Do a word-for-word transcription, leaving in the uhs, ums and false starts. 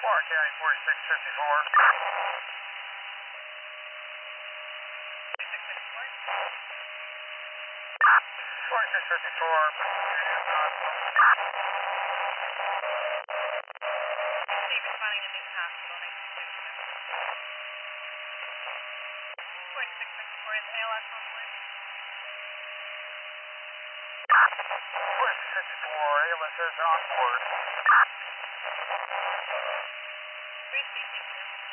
Clark County forty-six fifty-four. forty-six fifty-four. Steve responding to Newton Hospital, nineteen fifty. forty-six fifty-four, is A L S on board? forty-six fifty-four, A L S is on board. Great, thank you.